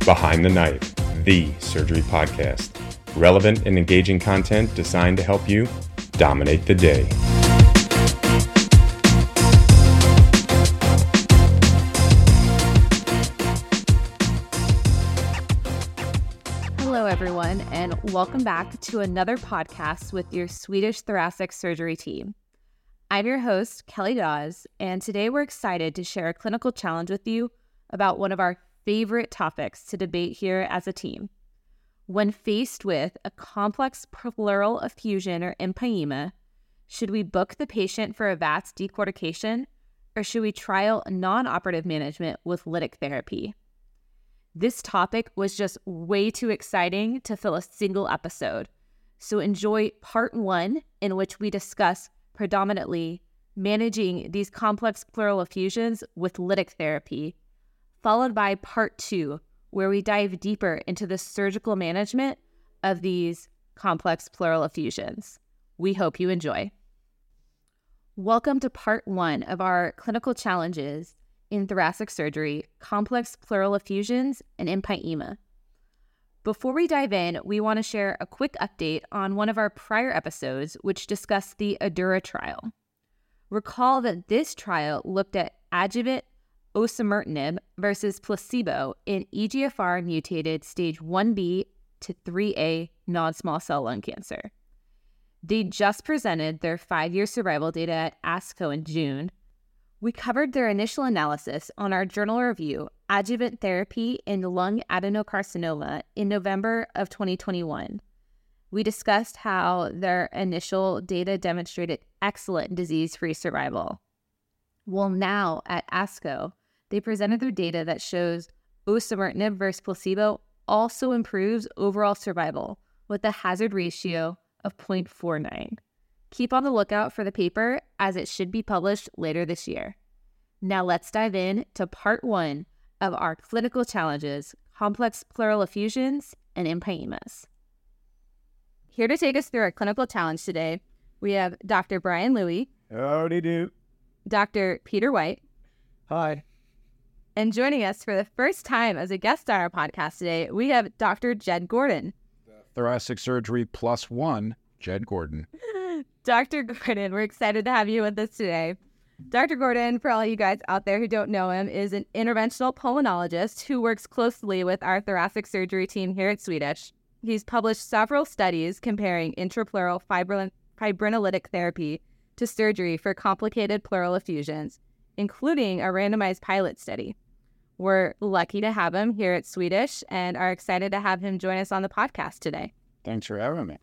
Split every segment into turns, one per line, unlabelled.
Behind the Knife, the surgery podcast. Relevant and engaging content designed to help you dominate the day.
Hello, everyone, and welcome back to another podcast with your Swedish thoracic surgery team. I'm your host, Kelly Dawes, and today we're excited to share a clinical challenge with you about one of our favorite topics to debate here as a team. When faced with a complex pleural effusion or empyema, should we book the patient for a VATS decortication, or should we trial non-operative management with lytic therapy? This topic was just way too exciting to fill a single episode, so enjoy part 1, in which we discuss predominantly managing these complex pleural effusions with lytic therapy, followed by part 2, where we dive deeper into the surgical management of these complex pleural effusions. We hope you enjoy. Welcome to part 1 of our clinical challenges in thoracic surgery, complex pleural effusions, and empyema. Before we dive in, we want to share a quick update on one of our prior episodes, which discussed the ADAURA trial. Recall that this trial looked at adjuvant osimertinib versus placebo in EGFR mutated stage 1B to 3A non-small cell lung cancer. They just presented their 5-year survival data at ASCO in June. We covered their initial analysis on our journal review, Adjuvant Therapy in Lung Adenocarcinoma, in November of 2021. We discussed how their initial data demonstrated excellent disease-free survival. Well, now at ASCO, they presented their data that shows osimertinib versus placebo also improves overall survival with a hazard ratio of 0.49. Keep on the lookout for the paper, as it should be published later this year. Now let's dive in to part 1 of our clinical challenges, complex pleural effusions and empyemas. Here to take us through our clinical challenge today, we have Dr. Brian Louie.
Howdy do.
Dr. Peter White.
Hi.
And joining us for the first time as a guest on our podcast today, we have Dr. Jed Gordon.
Thoracic surgery plus 1, Jed Gordon.
Dr. Gordon, we're excited to have you with us today. Dr. Gordon, for all you guys out there who don't know him, is an interventional pulmonologist who works closely with our thoracic surgery team here at Swedish. He's published several studies comparing intrapleural fibrinolytic therapy to surgery for complicated pleural effusions, including a randomized pilot study. We're lucky to have him here at Swedish and are excited to have him join us on the podcast today.
Thanks for having me.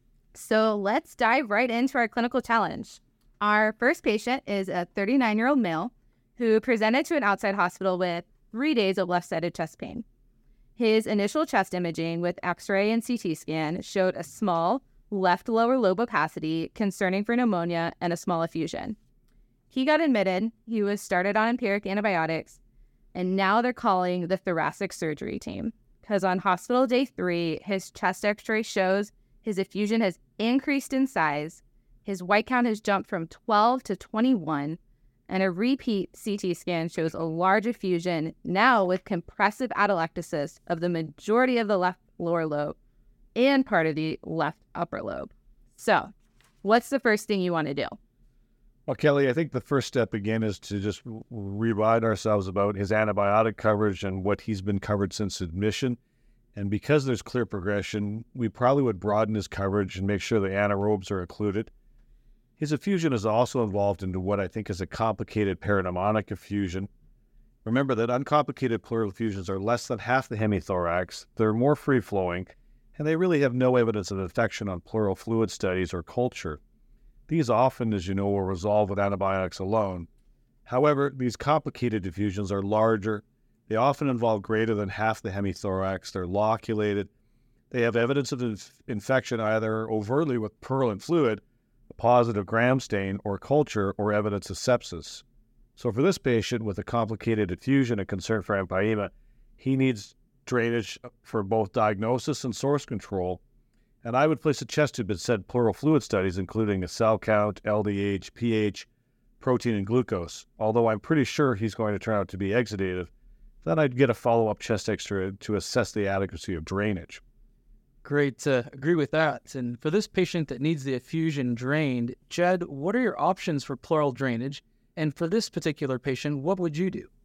So let's dive right into our clinical challenge. Our first patient is a 39-year-old male who presented to an outside hospital with 3 days of left-sided chest pain. His initial chest imaging with X-ray and CT scan showed a small left lower lobe opacity concerning for pneumonia and a small effusion. He got admitted, he was started on empiric antibiotics, and now they're calling the thoracic surgery team because on hospital day 3, his chest X-ray shows his effusion has increased in size, his white count has jumped from 12 to 21, and a repeat CT scan shows a large effusion, now with compressive atelectasis of the majority of the left lower lobe and part of the left upper lobe. So, what's the first thing you want to do?
Well, Kelly, I think the first step again is to just remind ourselves about his antibiotic coverage and what he's been covered since admission. And because there's clear progression, we probably would broaden his coverage and make sure the anaerobes are included. His effusion is also involved into what I think is a complicated peripneumonic effusion. Remember that uncomplicated pleural effusions are less than half the hemithorax, they're more free-flowing, and they really have no evidence of infection on pleural fluid studies or culture. These often, as you know, will resolve with antibiotics alone. However, these complicated effusions are larger. They often involve greater than half the hemithorax. They're loculated. They have evidence of infection either overtly with purulent fluid, a positive gram stain, or culture, or evidence of sepsis. So for this patient with a complicated effusion and concern for empyema, he needs drainage for both diagnosis and source control. And I would place a chest tube that said pleural fluid studies, including a cell count, LDH, pH, protein, and glucose, although I'm pretty sure he's going to turn out to be exudative then I'd get a follow-up chest X-ray to assess the adequacy of drainage.
Great, agree with that. And for this patient that needs the effusion drained, Jed, what are your options for pleural drainage? And for this particular patient, what would you do?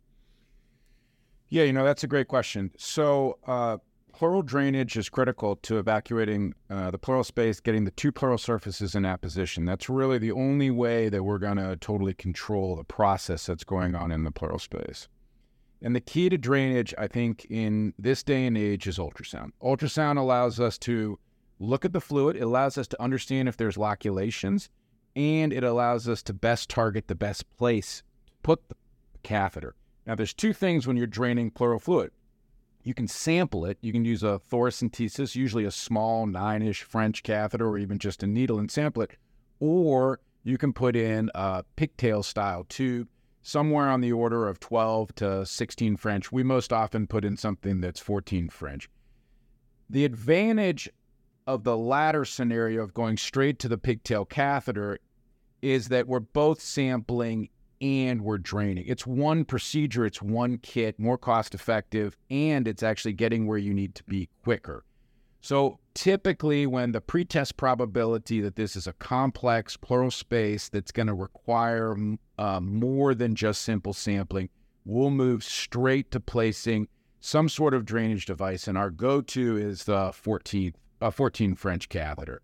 Yeah, that's a great question. So pleural drainage is critical to evacuating the pleural space, getting the two pleural surfaces in that position. That's really the only way that we're going to totally control the process that's going on in the pleural space. And the key to drainage, I think, in this day and age is ultrasound. Ultrasound allows us to look at the fluid. It allows us to understand if there's loculations, and it allows us to best target the best place to put the catheter. Now, there's two things when you're draining pleural fluid. You can sample it. You can use a thoracentesis, usually a small 9-ish French catheter, or even just a needle and sample it. Or you can put in a pigtail-style tube, somewhere on the order of 12 to 16 French. We most often put in something that's 14 French. The advantage of the latter scenario of going straight to the pigtail catheter is that we're both sampling and we're draining. It's one procedure, it's one kit, more cost effective, and it's actually getting where you need to be quicker. So typically when the pretest probability that this is a complex pleural space that's going to require more than just simple sampling, we'll move straight to placing some sort of drainage device, and our go-to is the 14 French catheter.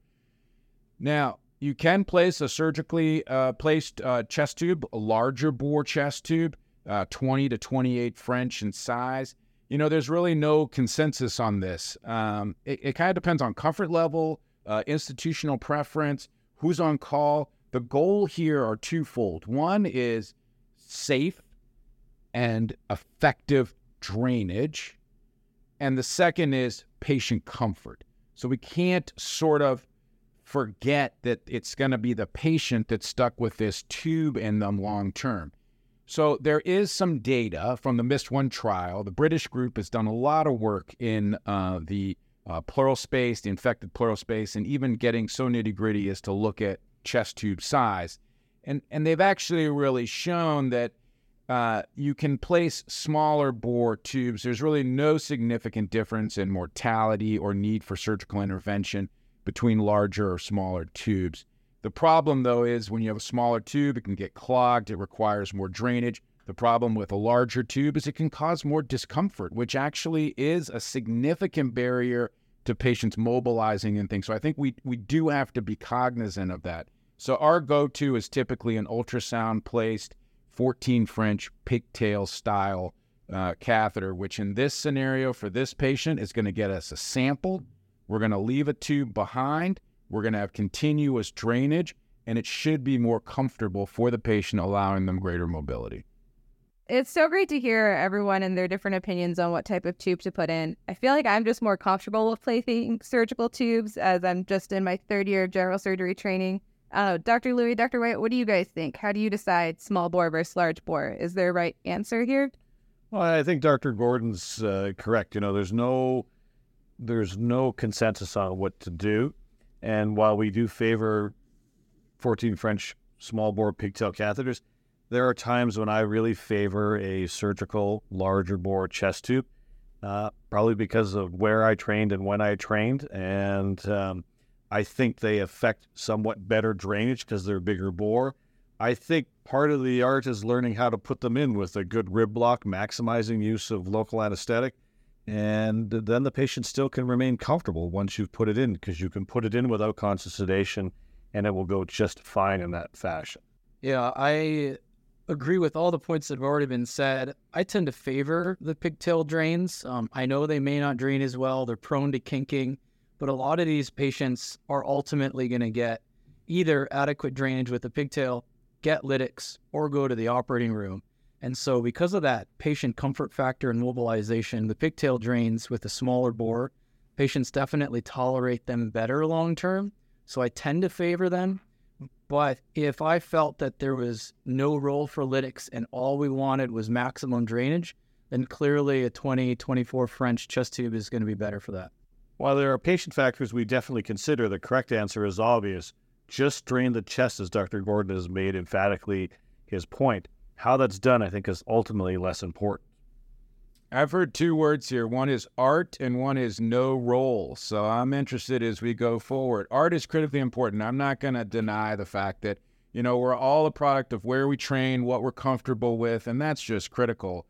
Now, you can place a surgically placed chest tube, a larger bore chest tube, 20 to 28 French in size. There's really no consensus on this. It kind of depends on comfort level, institutional preference, who's on call. The goal here are twofold. One is safe and effective drainage, and the second is patient comfort. So we can't sort of forget that it's going to be the patient that's stuck with this tube in them long term. So there is some data from the MIST-1 trial. The British group has done a lot of work in the pleural space, the infected pleural space, and even getting so nitty-gritty as to look at chest tube size. And they've actually really shown that you can place smaller bore tubes. There's really no significant difference in mortality or need for surgical intervention between larger or smaller tubes. The problem, though, is when you have a smaller tube, it can get clogged. It requires more drainage. The problem with a larger tube is it can cause more discomfort, which actually is a significant barrier to patients mobilizing and things. So I think we do have to be cognizant of that. So our go-to is typically an ultrasound-placed 14 French pigtail-style catheter, which in this scenario for this patient is going to get us a sample. We're going to leave a tube behind. We're going to have continuous drainage, and it should be more comfortable for the patient, allowing them greater mobility.
It's so great to hear everyone and their different opinions on what type of tube to put in. I feel like I'm just more comfortable with placing surgical tubes as I'm just in my third year of general surgery training. Dr. Louie, Dr. White, what do you guys think? How do you decide small bore versus large bore? Is there a right answer here?
Well, I think Dr. Gordon's correct. There's no consensus on what to do. And while we do favor 14 French small bore pigtail catheters, there are times when I really favor a surgical larger bore chest tube, probably because of where I trained and when I trained. And I think they affect somewhat better drainage because they're bigger bore. I think part of the art is learning how to put them in with a good rib block, maximizing use of local anesthetic. And then the patient still can remain comfortable once you've put it in, because you can put it in without constant sedation and it will go just fine in that fashion.
Yeah, I agree with all the points that have already been said. I tend to favor the pigtail drains. I know they may not drain as well. They're prone to kinking, but a lot of these patients are ultimately going to get either adequate drainage with the pigtail, get lytics, or go to the operating room. And so because of that patient comfort factor and mobilization, the pigtail drains with a smaller bore, patients definitely tolerate them better long-term. So I tend to favor them. But if I felt that there was no role for lytics and all we wanted was maximum drainage, then clearly a 20-24 French chest tube is going to be better for that.
While there are patient factors we definitely consider, the correct answer is obvious. Just drain the chest, as Dr. Gordon has made emphatically his point. How that's done, I think, is ultimately less important.
I've heard two words here. One is art and one is no roll. So I'm interested as we go forward. Art is critically important. I'm not going to deny the fact that, we're all a product of where we train, what we're comfortable with, and that's just critical.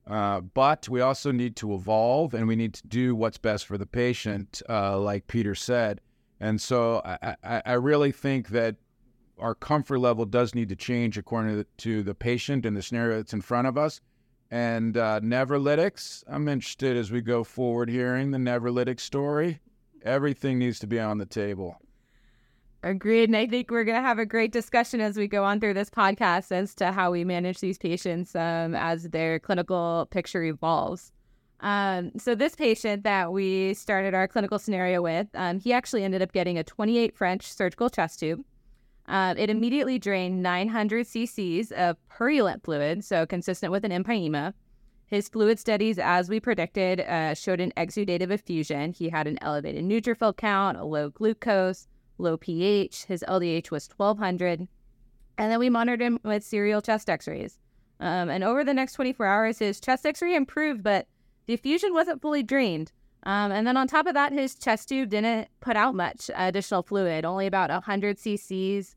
But we also need to evolve, and we need to do what's best for the patient, like Peter said. And so I really think that our comfort level does need to change according to the patient and the scenario that's in front of us. And Nevrolytics, I'm interested as we go forward hearing the Nevrolytics story. Everything needs to be on the table.
Agreed. And I think we're going to have a great discussion as we go on through this podcast as to how we manage these patients as their clinical picture evolves. So this patient that we started our clinical scenario with, he actually ended up getting a 28 French surgical chest tube. It immediately drained 900 cc's of purulent fluid, so consistent with an empyema. His fluid studies, as we predicted, showed an exudative effusion. He had an elevated neutrophil count, a low glucose, low pH. His LDH was 1200. And then we monitored him with serial chest x-rays. And over the next 24 hours, his chest x-ray improved, but the effusion wasn't fully drained. And then on top of that, his chest tube didn't put out much additional fluid, only about 100 cc's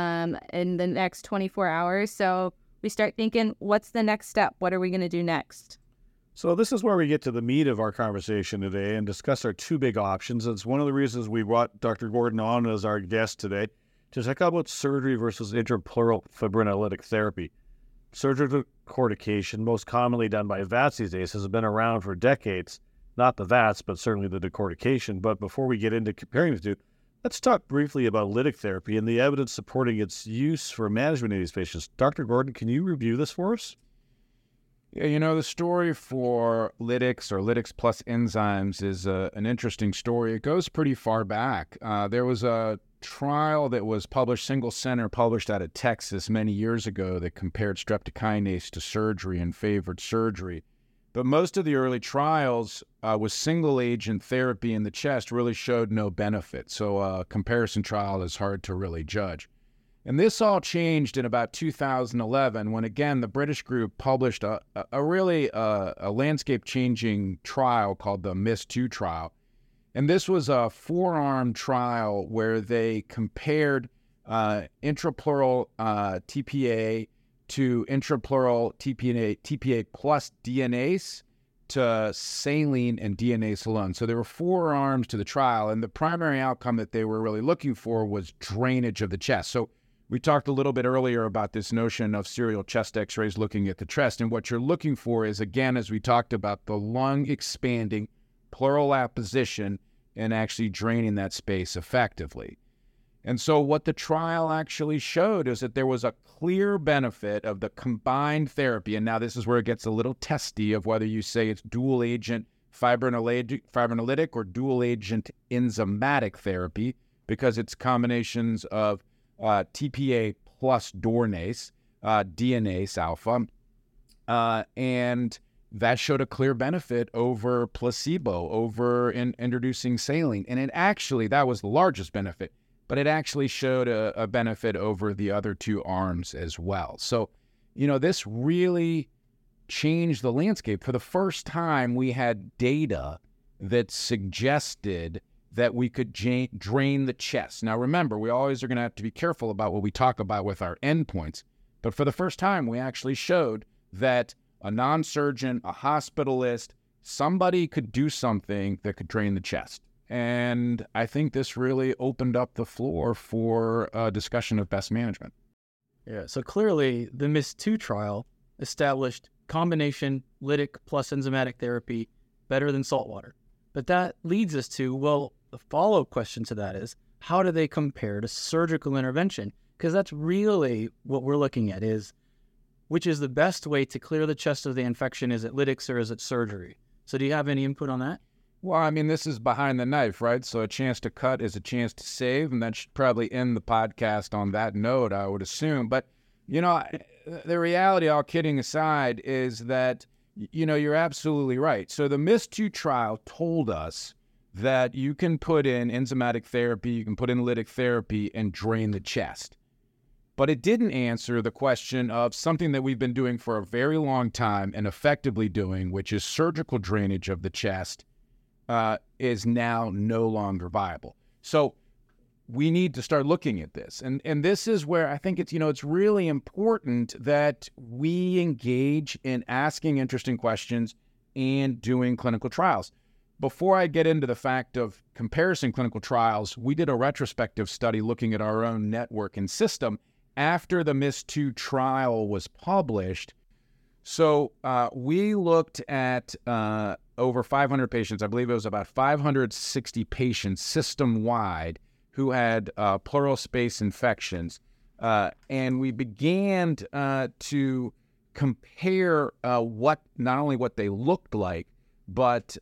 in the next 24 hours. So we start thinking, what's the next step? What are we going to do next?
So this is where we get to the meat of our conversation today and discuss our two big options. It's one of the reasons we brought Dr. Gordon on as our guest today to talk about surgery versus intrapleural fibrinolytic therapy. Surgical decortication, most commonly done by VATS these days, has been around for decades. Not the VATS, but certainly the decortication. But before we get into comparing the two, let's talk briefly about lytic therapy and the evidence supporting its use for management of these patients. Dr. Gordon, can you review this for us?
Yeah, the story for lytics or lytics plus enzymes is an interesting story. It goes pretty far back. There was a trial that was published, single center, published out of Texas many years ago that compared streptokinase to surgery and favored surgery. But most of the early trials with single-agent therapy in the chest really showed no benefit. So a comparison trial is hard to really judge. And this all changed in about 2011 when, again, the British group published a landscape-changing trial called the MISS-2 trial. And this was a four-arm trial where they compared intrapleural TPA to intrapleural TPA plus DNase to saline and DNase alone. So there were four arms to the trial, and the primary outcome that they were really looking for was drainage of the chest. So we talked a little bit earlier about this notion of serial chest x-rays looking at the chest, and what you're looking for is, again, as we talked about, the lung expanding, pleural apposition, and actually draining that space effectively. And so what the trial actually showed is that there was a clear benefit of the combined therapy. And now this is where it gets a little testy of whether you say it's dual agent fibrinolytic or dual agent enzymatic therapy, because it's combinations of TPA plus DNase alpha. And that showed a clear benefit over placebo, over introducing saline. And that was the largest benefit. But it actually showed a benefit over the other two arms as well. So, this really changed the landscape. For the first time, we had data that suggested that we could drain the chest. Now, remember, we always are going to have to be careful about what we talk about with our endpoints. But for the first time, we actually showed that a non-surgeon, a hospitalist, somebody could do something that could drain the chest. And I think this really opened up the floor for a discussion of best management.
Yeah, so clearly the MISS-2 trial established combination lytic plus enzymatic therapy better than salt water. But that leads us to, well, the follow-up question to that is, how do they compare to surgical intervention? Because that's really what we're looking at is, which is the best way to clear the chest of the infection? Is it lytics or is it surgery? So do you have any input on that?
Well, I mean, this is behind the knife, right? So a chance to cut is a chance to save, and that should probably end the podcast on that note, I would assume. But, the reality, all kidding aside, is that, you're absolutely right. So the MISS-2 trial told us that you can put in enzymatic therapy, you can put in lytic therapy and drain the chest. But it didn't answer the question of something that we've been doing for a very long time and effectively doing, which is surgical drainage of the chest, is now no longer viable. So we need to start looking at this. And this is where I think it's really important that we engage in asking interesting questions and doing clinical trials. Before I get into the fact of comparison clinical trials, we did a retrospective study looking at our own network and system after the MIS2 trial was published. So we looked at over 500 patients. I believe it was about 560 patients system-wide who had pleural space infections. And we began to compare not only what they looked like, but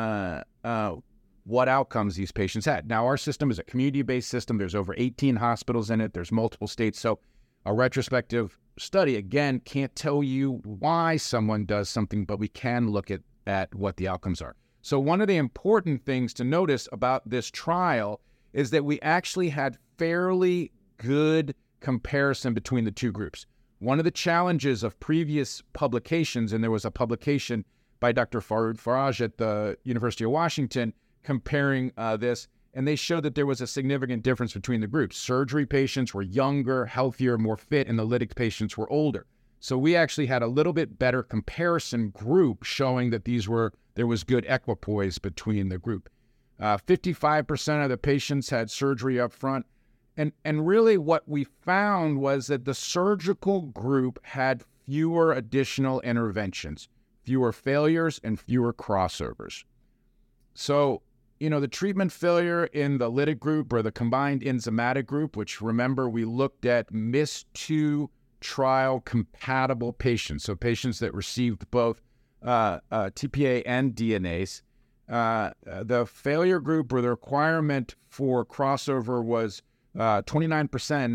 what outcomes these patients had. Now, our system is a community-based system. There's over 18 hospitals in it. There's multiple states. So a retrospective study, again, can't tell you why someone does something, but we can look at what the outcomes are. So one of the important things to notice about this trial is that we actually had fairly good comparison between the two groups. One of the challenges of previous publications, and there was a publication by Dr. Farouk Faraj at the University of Washington comparing this, and they showed that there was a significant difference between the groups. Surgery patients were younger, healthier, more fit, and the lytic patients were older. So we actually had a little bit better comparison group showing that there was good equipoise between the group. 55% of the patients had surgery up front. And really what we found was that the surgical group had fewer additional interventions, fewer failures, and fewer crossovers. So, the treatment failure in the lytic group or the combined enzymatic group, which remember we looked at MIS2 trial compatible patients, so patients that received both TPA and DNase. The failure group or the requirement for crossover was 29%,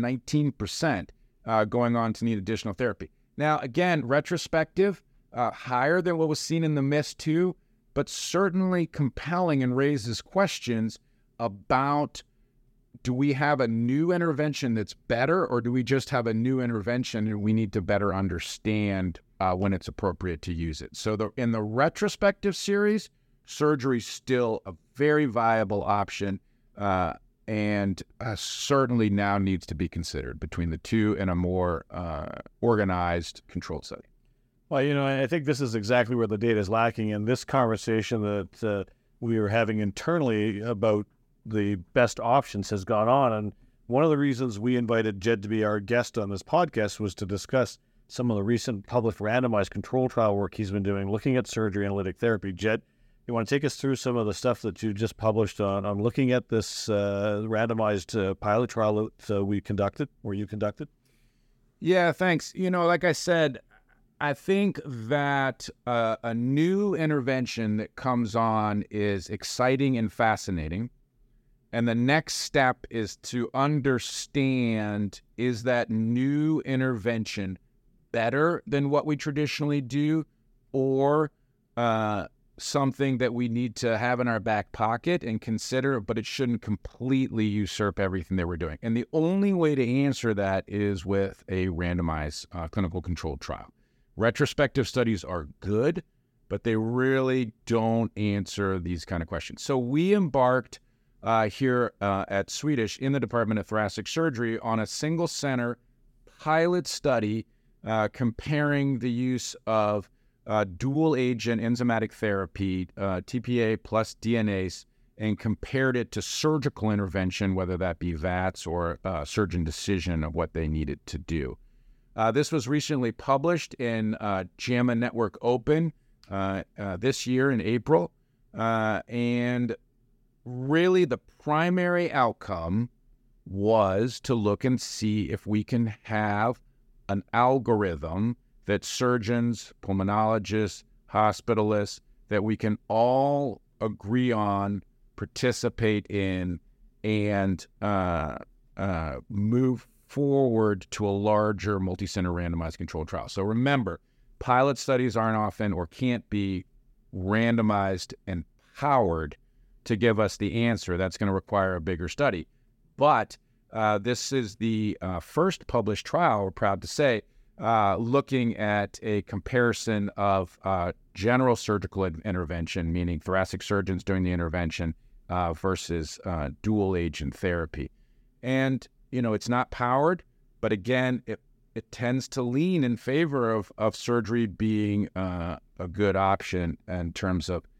19% going on to need additional therapy. Now, again, retrospective, higher than what was seen in the MIS2, but certainly compelling and raises questions about, do we have a new intervention that's better, or do we just have a new intervention and we need to better understand when it's appropriate to use it? So in the retrospective series, surgery is still a very viable option and certainly now needs to be considered between the two in a more organized controlled study.
Well, I think this is exactly where the data is lacking in this conversation that we were having internally about the best options has gone on. And one of the reasons we invited Jed to be our guest on this podcast was to discuss some of the recent published randomized control trial work he's been doing, looking at surgery and lytic therapy. Jed, you want to take us through some of the stuff that you just published on looking at this randomized pilot trial that you conducted?
Yeah, thanks. Like I said, I think that a new intervention that comes on is exciting and fascinating. And the next step is to understand, is that new intervention better than what we traditionally do, or something that we need to have in our back pocket and consider, but it shouldn't completely usurp everything that we're doing. And the only way to answer that is with a randomized clinical controlled trial. Retrospective studies are good, but they really don't answer these kind of questions. So we embarked here at Swedish in the Department of Thoracic Surgery on a single center pilot study comparing the use of dual agent enzymatic therapy, TPA plus DNase, and compared it to surgical intervention, whether that be VATS or surgeon decision of what they needed to do. This was recently published in JAMA Network Open this year in April. And really the primary outcome was to look and see if we can have an algorithm that surgeons, pulmonologists, hospitalists, that we can all agree on, participate in, and move forward to a larger multi-center randomized controlled trial. So remember, pilot studies aren't often or can't be randomized and powered to give us the answer. That's going to require a bigger study. But This is the first published trial, we're proud to say, looking at a comparison of general surgical intervention, meaning thoracic surgeons doing the intervention, versus dual agent therapy. And, it's not powered, but again, it tends to lean in favor of surgery being a good option in terms of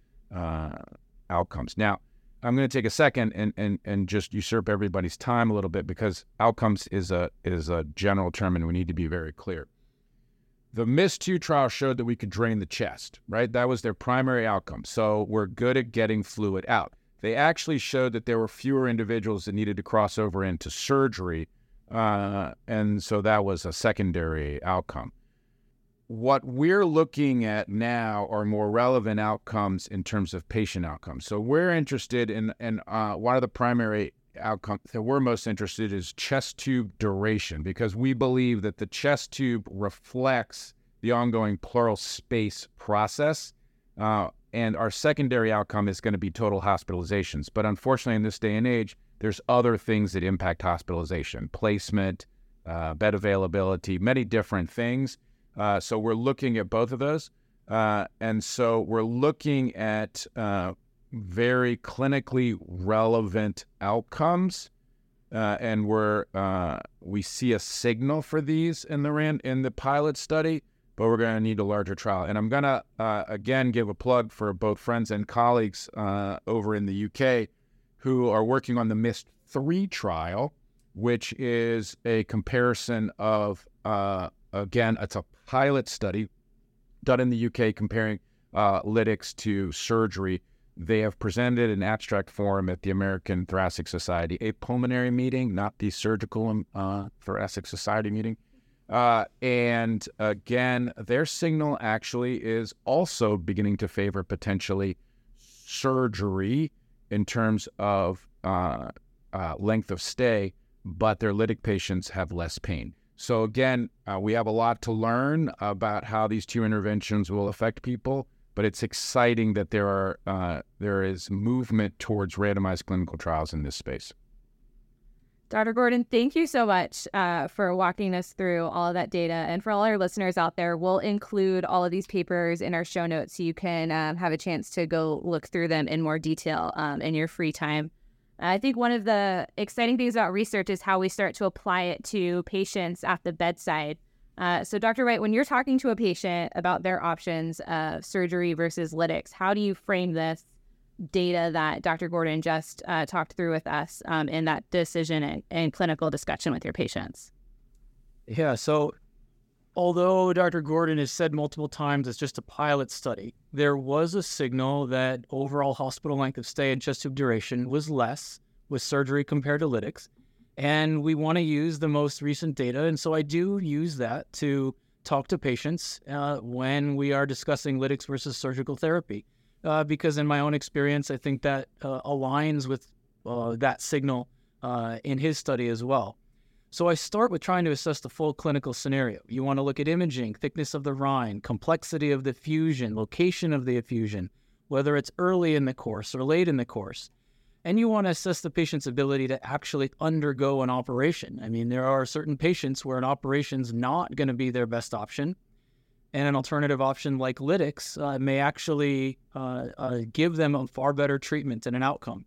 outcomes. Now, I'm going to take a second and just usurp everybody's time a little bit, because outcomes is a general term and we need to be very clear. The MIST-2 trial showed that we could drain the chest, right? That was their primary outcome. So we're good at getting fluid out. They actually showed that there were fewer individuals that needed to cross over into surgery, and so that was a secondary outcome. What we're looking at now are more relevant outcomes in terms of patient outcomes. So we're interested in one of the primary outcomes that we're most interested in is chest tube duration, because we believe that the chest tube reflects the ongoing pleural space process, and our secondary outcome is going to be total hospitalizations. But unfortunately, in this day and age, there's other things that impact hospitalization: placement, bed availability, many different things. So we're looking at both of those. And so we're looking at very clinically relevant outcomes. And we see a signal for these in the pilot study, but we're going to need a larger trial. And I'm going to, again, give a plug for both friends and colleagues over in the UK who are working on the MIST-3 trial, which is a comparison of, again, it's a pilot study done in the UK comparing lytics to surgery. They have presented an abstract form at the American Thoracic Society, a pulmonary meeting, not the surgical thoracic society meeting. And again, their signal actually is also beginning to favor potentially surgery in terms of length of stay, but their lytic patients have less pain. So again, we have a lot to learn about how these two interventions will affect people, but it's exciting that there is movement towards randomized clinical trials in this space.
Dr. Gordon, thank you so much for walking us through all of that data. And for all our listeners out there, we'll include all of these papers in our show notes so you can have a chance to go look through them in more detail in your free time. I think one of the exciting things about research is how we start to apply it to patients at the bedside. So Dr. Wright, when you're talking to a patient about their options of surgery versus lytics, how do you frame this data that Dr. Gordon just talked through with us in that decision and clinical discussion with your patients?
Yeah, so although Dr. Gordon has said multiple times it's just a pilot study, there was a signal that overall hospital length of stay and chest tube duration was less with surgery compared to lytics. And we want to use the most recent data. And so I do use that to talk to patients when we are discussing lytics versus surgical therapy. Because in my own experience, I think that aligns with that signal in his study as well. So I start with trying to assess the full clinical scenario. You want to look at imaging, thickness of the rind, complexity of the effusion, location of the effusion, whether it's early in the course or late in the course. And you want to assess the patient's ability to actually undergo an operation. I mean, there are certain patients where an operation's not going to be their best option, and an alternative option like lytics may actually give them a far better treatment and an outcome.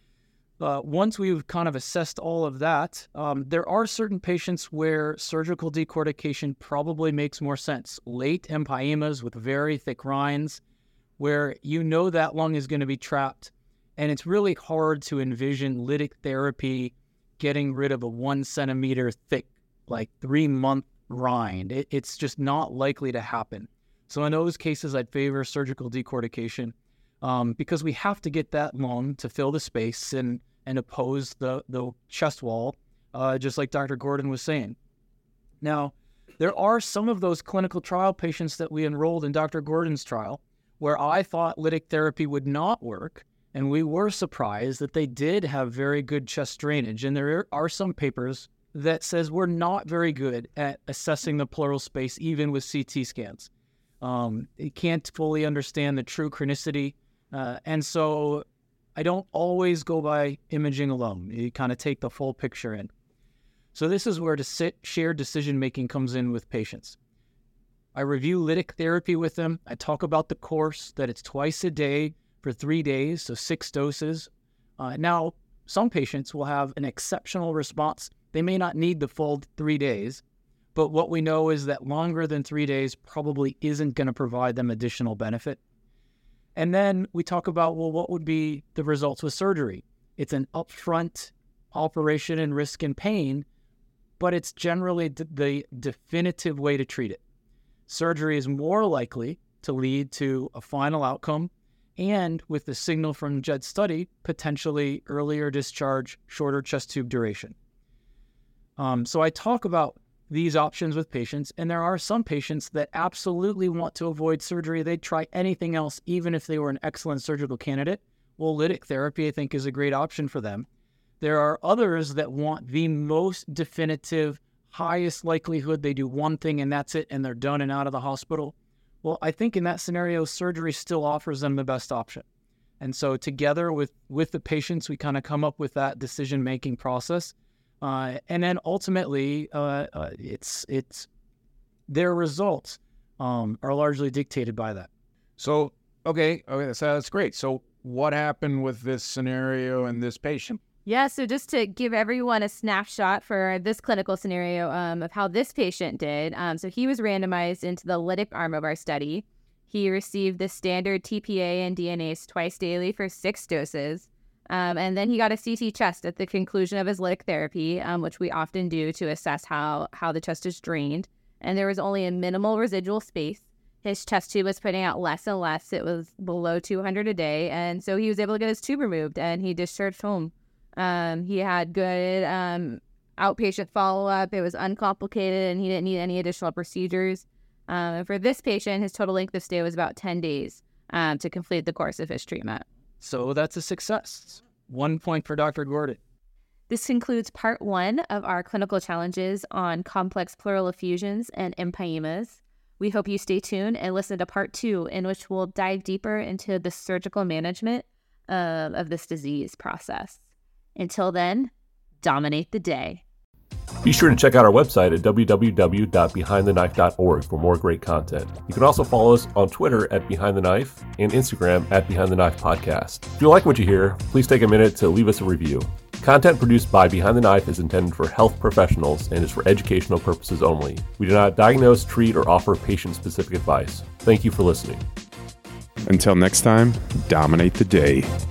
Once we've kind of assessed all of that, there are certain patients where surgical decortication probably makes more sense. Late empyemas with very thick rinds, where you know that lung is going to be trapped, and it's really hard to envision lytic therapy getting rid of a 1 centimeter thick, like 3-month rind. It's just not likely to happen. So in those cases, I'd favor surgical decortication because we have to get that lung to fill the space and oppose the chest wall, just like Dr. Gordon was saying. Now, there are some of those clinical trial patients that we enrolled in Dr. Gordon's trial where I thought lytic therapy would not work, and we were surprised that they did have very good chest drainage. And there are some papers that says we're not very good at assessing the pleural space, even with CT scans. You can't fully understand the true chronicity. And so I don't always go by imaging alone. You kind of take the full picture in. So this is where shared decision-making comes in with patients. I review lytic therapy with them. I talk about the course, that it's twice a day for 3 days, so 6 doses. Now, some patients will have an exceptional response. They may not need the full 3 days, but what we know is that longer than 3 days probably isn't going to provide them additional benefit. And then we talk about, well, what would be the results with surgery? It's an upfront operation and risk and pain, but it's generally the definitive way to treat it. Surgery is more likely to lead to a final outcome, and with the signal from JED study, potentially earlier discharge, shorter chest tube duration. So I talk about these options with patients, and there are some patients that absolutely want to avoid surgery. They'd try anything else, even if they were an excellent surgical candidate. Well, lytic therapy, I think, is a great option for them. There are others that want the most definitive, highest likelihood they do one thing and that's it, and they're done and out of the hospital. Well, I think in that scenario, surgery still offers them the best option. And so together with the patients, we kind of come up with that decision-making process. And then ultimately, it's their results are largely dictated by that.
So, okay, so that's great. So what happened with this scenario and this patient?
Yeah, so just to give everyone a snapshot for this clinical scenario of how this patient did. So he was randomized into the lytic arm of our study. He received the standard TPA and DNase twice daily for 6 doses. And then he got a CT chest at the conclusion of his lytic therapy, which we often do to assess how the chest is drained. And there was only a minimal residual space. His chest tube was putting out less and less. It was below 200 a day. And so he was able to get his tube removed and he discharged home. He had good outpatient follow-up. It was uncomplicated and he didn't need any additional procedures. For this patient, his total length of stay was about 10 days to complete the course of his treatment.
So that's a success. 1 point for Dr. Gordon.
This concludes part 1 of our clinical challenges on complex pleural effusions and empyemas. We hope you stay tuned and listen to part 2, in which we'll dive deeper into the surgical management of this disease process. Until then, dominate the day.
Be sure to check out our website at www.behindtheknife.org for more great content. You can also follow us on Twitter at Behind the Knife and Instagram at Behind the Knife Podcast. If you like what you hear, please take a minute to leave us a review. Content produced by Behind the Knife is intended for health professionals and is for educational purposes only. We do not diagnose, treat, or offer patient-specific advice. Thank you for listening.
Until next time, dominate the day.